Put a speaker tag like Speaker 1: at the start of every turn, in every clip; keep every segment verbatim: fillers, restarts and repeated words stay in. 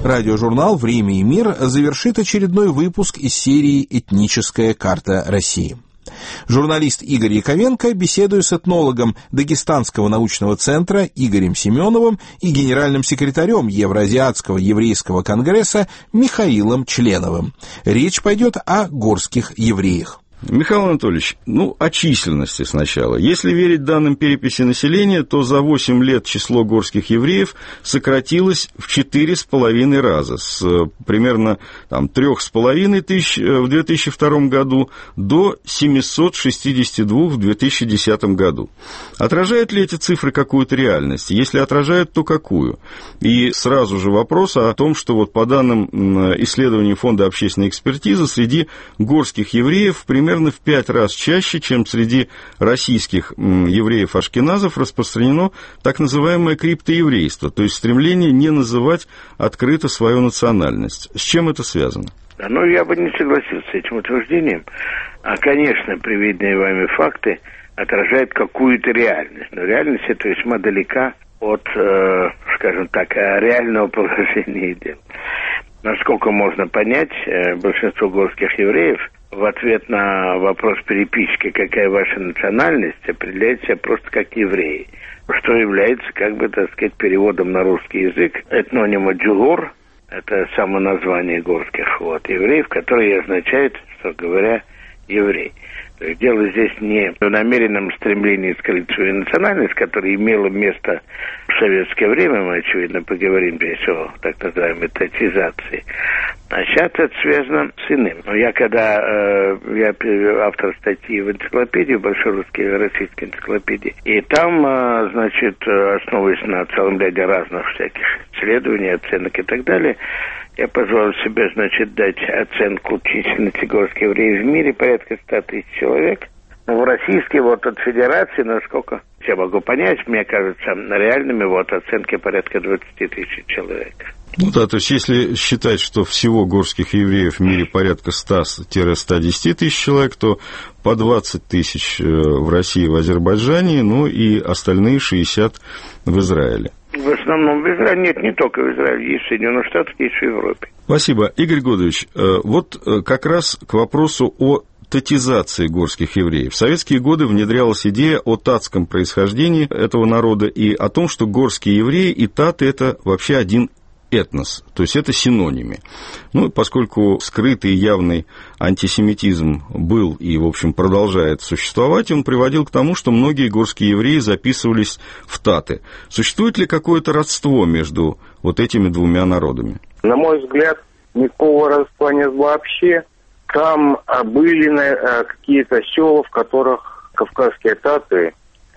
Speaker 1: Радиожурнал «Время и мир» завершит очередной выпуск из серии «Этническая карта России». Журналист Игорь Яковенко беседует с этнологом Дагестанского научного центра Игорем Семеновым и генеральным секретарем Евразиатского еврейского конгресса Михаилом Членовым. Речь пойдет о горских евреях.
Speaker 2: Михаил Анатольевич, ну, о численности сначала. Если верить данным переписи населения, то за восемь лет число горских евреев сократилось в четыре с половиной раза, с примерно там, трех с половиной тысяч в две тысячи втором году до семисот шестидесяти двух в две тысячи десятом году. Отражают ли эти цифры какую-то реальность? Если отражают, то какую? И сразу же вопрос о том, что вот по данным исследований Фонда общественной экспертизы, среди горских евреев примерно примерно в пять раз чаще, чем среди российских евреев-ашкеназов, распространено так называемое криптоеврейство, то есть стремление не называть открыто свою национальность. С чем это связано?
Speaker 3: Ну, я бы не согласился с этим утверждением. А, конечно, приведенные вами факты отражают какую-то реальность. Но реальность эта весьма далека от, э, скажем так, реального положения дел. Насколько можно понять, э, большинство горских евреев в ответ на вопрос переписчика, какая ваша национальность, определяет себя просто как евреи, что является, как бы, так сказать, переводом на русский язык этнонима «джугор», это само название горских вот, евреев, которое означает, что говоря, еврей. То есть дело здесь не в намеренном стремлении скрыть свою национальность, которая имела место в советское время, мы, очевидно, поговорим здесь о так называемой татизации. А сейчас это связано с иным. Но я когда, э, я автор статьи в энциклопедии, в Большой русской российской энциклопедии, и там, э, значит, основываясь на целом ряде разных всяких исследований, оценок и так далее, я позволил себе, значит, дать оценку численности горских евреев в мире, порядка ста тысяч человек. Но в российской вот от федерации, насколько я могу понять, мне кажется, реальными вот оценки порядка двадцати тысяч человек.
Speaker 2: Ну да, то есть если считать, что всего горских евреев в мире порядка ста-ста десяти тысяч человек, то по двадцать тысяч в России, в Азербайджане, ну и остальные шестьдесят в Израиле.
Speaker 3: В основном в Израиле, нет, не только в Израиле, есть в Соединенных Штатах, есть в Европе.
Speaker 2: Спасибо. Игорь Годович, вот как раз к вопросу о татизации горских евреев. В советские годы внедрялась идея о татском происхождении этого народа и о том, что горские евреи и таты – это вообще один этнос, то есть это синонимы. Ну, поскольку скрытый и явный антисемитизм был и, в общем, продолжает существовать, он приводил к тому, что многие горские евреи записывались в таты. Существует ли какое-то родство между вот этими двумя народами?
Speaker 4: На мой взгляд, никакого родства нет вообще. Там были какие-то села, в которых кавказские таты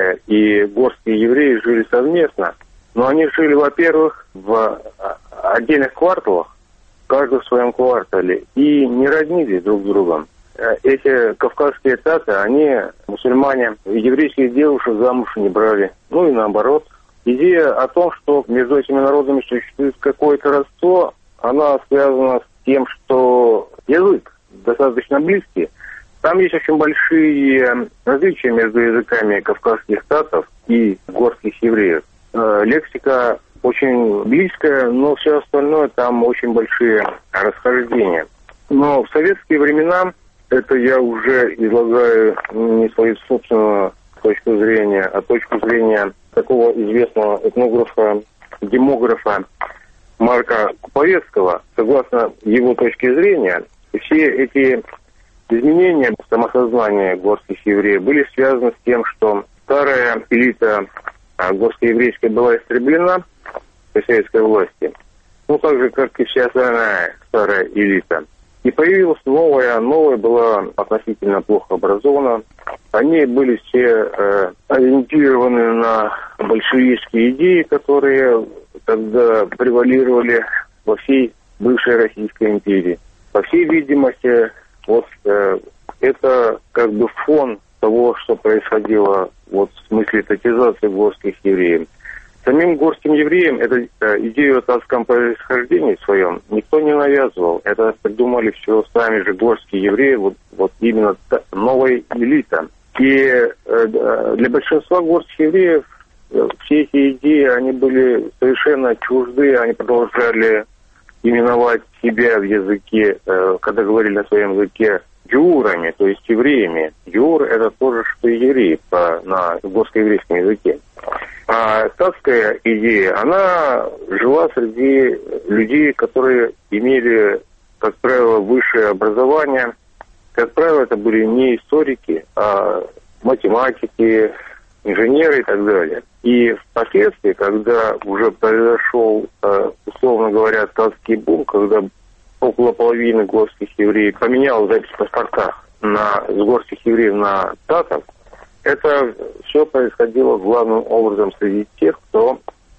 Speaker 4: и горские евреи жили совместно. Но они жили, во-первых, в отдельных кварталах, каждый в своем квартале, и не роднились друг с другом. Эти кавказские таты, они, мусульмане, еврейских девушек замуж не брали. Ну и наоборот. Идея о том, что между этими народами существует какое-то родство, она связана с тем, что язык достаточно близкий. Там есть очень большие различия между языками кавказских татов и горских евреев. Лексика очень близкая, но все остальное там очень большие расхождения. Но в советские времена, это я уже излагаю не свою собственную точку зрения, а точку зрения такого известного этнографа, демографа Марка Куповецкого. Согласно его точке зрения, все эти изменения самосознания горских евреев были связаны с тем, что старая элита горско-еврейская была истреблена при советской власти, ну, так же, как и вся остальная старая элита. И появилась новая, новая была относительно плохо образована. Они были все э, ориентированы на большевистские идеи, которые тогда превалировали во всей бывшей Российской империи. По всей видимости, вот э, это как бы фон того, что происходило вот в смысле татизации горских евреев. Самим горским евреям эту идею о татском происхождении своем никто не навязывал. Это придумали все сами же горские евреи, вот, вот именно новая элита. И э, для большинства горских евреев все эти идеи, они были совершенно чужды, они продолжали именовать себя в языке, э, когда говорили на своем языке, джурами, то есть евреями. Джур — это тоже, что и евреи по, на горско-еврейском языке. А татская идея, она жила среди людей, которые имели, как правило, высшее образование. Как правило, это были не историки, а математики, инженеры и так далее. И впоследствии, когда уже произошел, условно говоря, татский бум, когда около половины горских евреев поменял запись в паспортах на, с горских евреев на татов, это все происходило главным образом среди тех, кто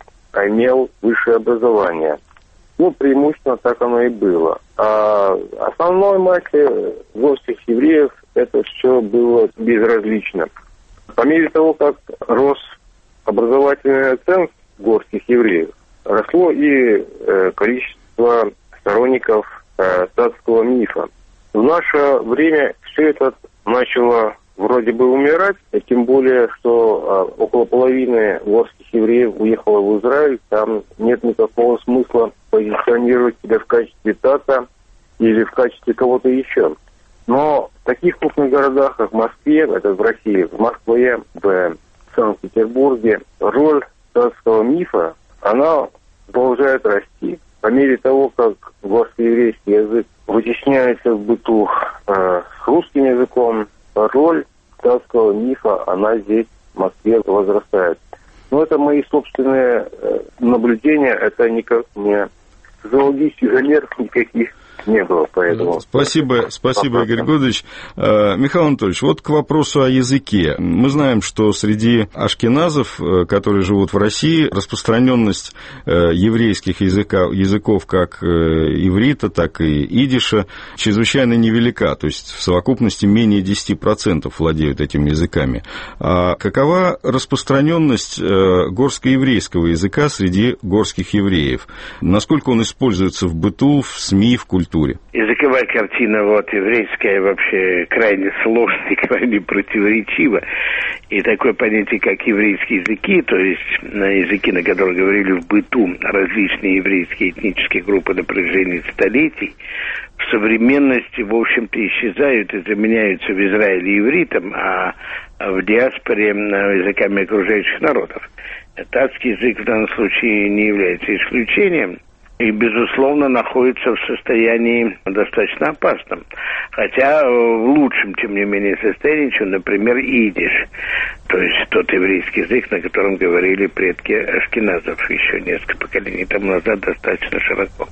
Speaker 4: имел высшее образование. Ну, преимущественно так оно и было. А основной массе горских евреев это все было безразлично. По мере того, как рос образовательный ценз горских евреев, росло и э, количество сторонников э, татского мифа. В наше время все это начало вроде бы умирать, и тем более, что э, около половины горских евреев уехало в Израиль, там нет никакого смысла позиционировать себя в качестве тата или в качестве кого-то еще. Но в таких крупных городах, как в Москве, это в России, в Москве, в Санкт-Петербурге, роль татского мифа, она продолжает расти. По мере того, как горско-еврейский язык вытесняется в быту э, с русским языком, роль татского мифа, она здесь, в Москве, возрастает. Но это мои собственные э, наблюдения, это никак не зоологических замеров никаких не было, поэтому...
Speaker 2: Спасибо, спасибо, Игорь Годович. Михаил Анатольевич, вот к вопросу о языке. Мы знаем, что среди ашкеназов, которые живут в России, распространенность еврейских языка, языков как иврита, так и идиша чрезвычайно невелика, то есть в совокупности менее десять процентов владеют этими языками. А какова распространенность горско-еврейского языка среди горских евреев? Насколько он используется в быту, в СМИ, в культуре?
Speaker 3: Языковая картина вот еврейская вообще крайне сложная, крайне противоречива. И такое понятие, как еврейские языки, то есть на языки, на которых говорили в быту различные еврейские этнические группы на протяжении столетий, в современности, в общем-то, исчезают и заменяются в Израиле ивритом, а в диаспоре языками окружающих народов. Татский язык в данном случае не является исключением. И, безусловно, находится в состоянии достаточно опасном. Хотя в лучшем, тем не менее, состоянии, чем, например, идиш. То есть тот еврейский язык, на котором говорили предки ашкеназов еще несколько поколений тому назад достаточно широко.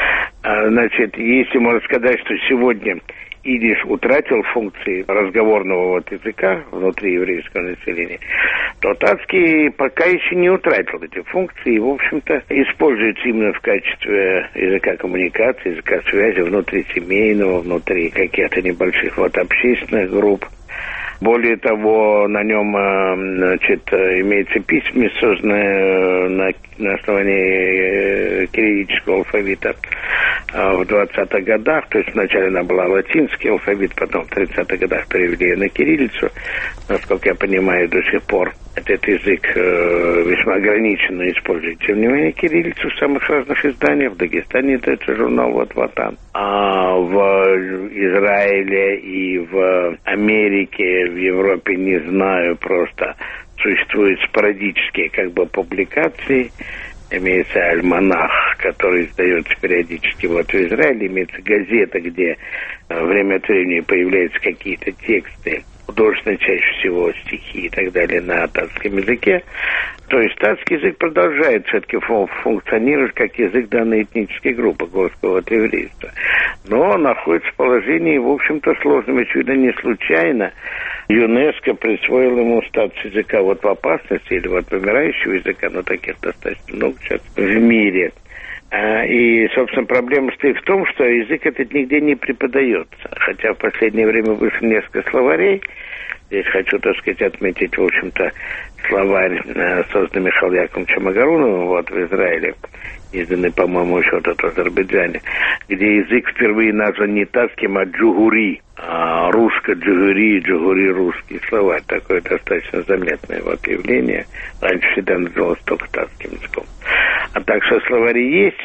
Speaker 3: А, значит, если можно сказать, что сегодня идиш утратил функции разговорного вот языка внутри еврейского населения, то татский пока еще не утратил эти функции и, в общем-то, используется именно в качестве языка коммуникации, языка связи внутрисемейного, внутри каких-то небольших вот общественных групп. Более того, на нем, значит, имеется письменность, созданная на, на основании кириллического алфавита в двадцатых годах. То есть вначале она была латинский алфавит, потом в тридцатых годах перевели ее на кириллицу. Насколько я понимаю, до сих пор этот язык весьма ограниченно использует. Тем не менее, кириллицу в самых разных изданиях. В Дагестане это журнал «Вот Ватан». А в Израиле и в Америке, в Европе, не знаю, просто существуют спорадические как бы публикации. Имеется альманах, который издается периодически вот в Израиле, имеется газета, где время от времени появляются какие-то тексты, художественные чаще всего стихи и так далее на татском языке. То есть татский язык продолжает все-таки функционировать как язык данной этнической группы горского вот еврейства. Но находится в положении, в общем-то, сложном. Очевидно, не случайно ЮНЕСКО присвоил ему статус языка вот в опасности или вот вымирающего языка, но таких достаточно много сейчас в мире. И, собственно, проблема стоит в том, что язык этот нигде не преподается. Хотя в последнее время вышло несколько словарей. Здесь хочу, так сказать, отметить, в общем-то, словарь, созданный Михаилом Яковлевичем Агароновым вот в Израиле, изданный, по-моему, еще вот в Азербайджане, где язык впервые назван не татским, а джугури. А русско-джугури, джугури русский словарь. Такое достаточно заметное вот явление. Раньше всегда называлось только татским языком. А так что словари есть,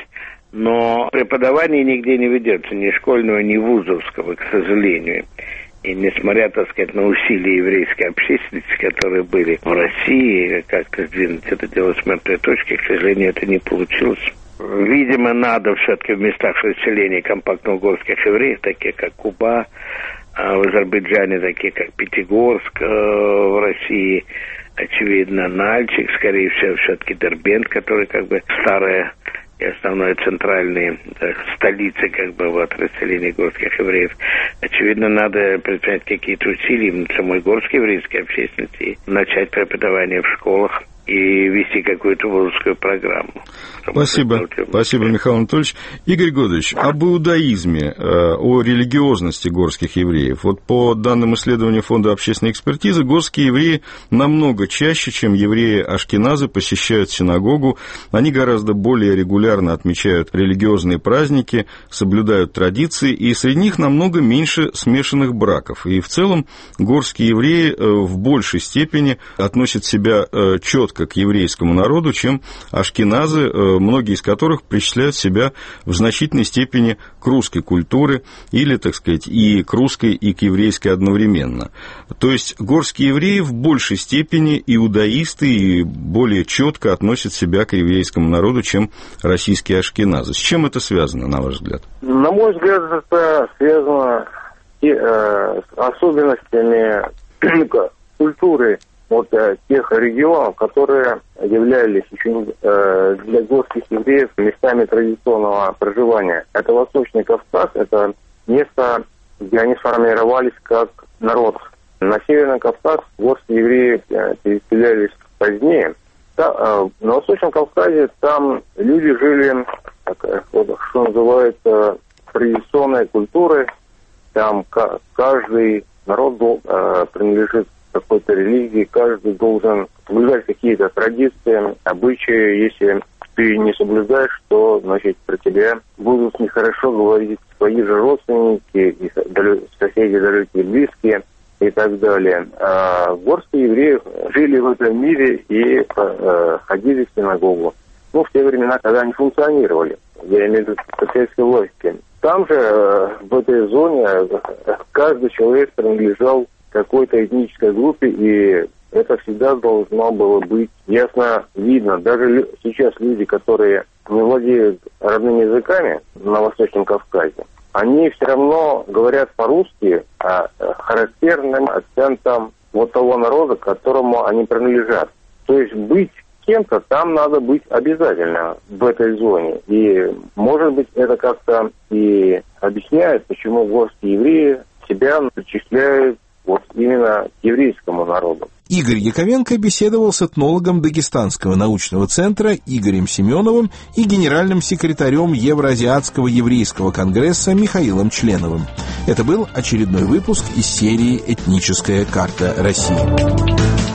Speaker 3: Но преподавание нигде не ведется, ни школьного, ни вузовского, к сожалению. И несмотря, так сказать, на усилия еврейской общественности, которые были в России, как-то сдвинуть это дело с мертвой точки, к сожалению, это не получилось. Видимо, надо все-таки в местах расселения компактно-угорских евреев, такие как Куба, в Азербайджане, такие как Пятигорск, в России, очевидно, Нальчик, скорее всего, все-таки Дербент, который как бы старая и основной центральной да, столицы как бы вот расселения горских евреев. Очевидно, надо предпринять какие-то усилия на самой горской еврейской общественности, начать преподавание в школах и вести какую-то вузовскую программу.
Speaker 2: Спасибо. Спасибо, Михаил Анатольевич. Игорь Годович, об иудаизме, о религиозности горских евреев. Вот по данным исследования Фонда общественной экспертизы, горские евреи намного чаще, чем евреи-ашкеназы, посещают синагогу. Они гораздо более регулярно отмечают религиозные праздники, соблюдают традиции, и среди них намного меньше смешанных браков. И в целом горские евреи в большей степени относят себя четко к еврейскому народу, чем ашкеназы, многие из которых причисляют себя в значительной степени к русской культуре или, так сказать, и к русской, и к еврейской одновременно. То есть горские евреи в большей степени иудаисты и более четко относят себя к еврейскому народу, чем российские ашкеназы. С чем это связано, на ваш взгляд?
Speaker 4: На мой взгляд, это связано с, э, с особенностями культуры вот э, тех регионов, которые являлись еще э, для горских евреев местами традиционного проживания. Это Восточный Кавказ, это место, где они сформировались как народ. На Северный Кавказ горские евреи э, переселялись позднее. Та, э, на Восточном Кавказе там люди жили, так, вот, что называется, традиционной культурой. Там к- каждый народ э, принадлежит какой-то религии, каждый должен соблюдать какие-то традиции, обычаи. Если ты не соблюдаешь, то, значит, про тебя будут нехорошо говорить свои же родственники, и соседи далекие, близкие и так далее. А горские евреи жили в этом мире и э, ходили в синагогу. Ну, в те времена, когда они функционировали, я имею в виду советской власти. Там же, э, в этой зоне, каждый человек принадлежал какой-то этнической группе, и это всегда должно было быть ясно видно. Даже сейчас люди, которые не владеют родными языками на Восточном Кавказе, они все равно говорят по-русски а, характерным акцентом вот того народа, к которому они принадлежат. То есть быть кем-то там надо быть обязательно в этой зоне. И, может быть, это как-то и объясняет, почему горские евреи себя причисляют вот именно к еврейскому народу.
Speaker 1: Игорь Яковенко беседовал с этнологом Дагестанского научного центра Игорем Семеновым и генеральным секретарем Евроазиатского еврейского конгресса Михаилом Членовым. Это был очередной выпуск из серии «Этническая карта России».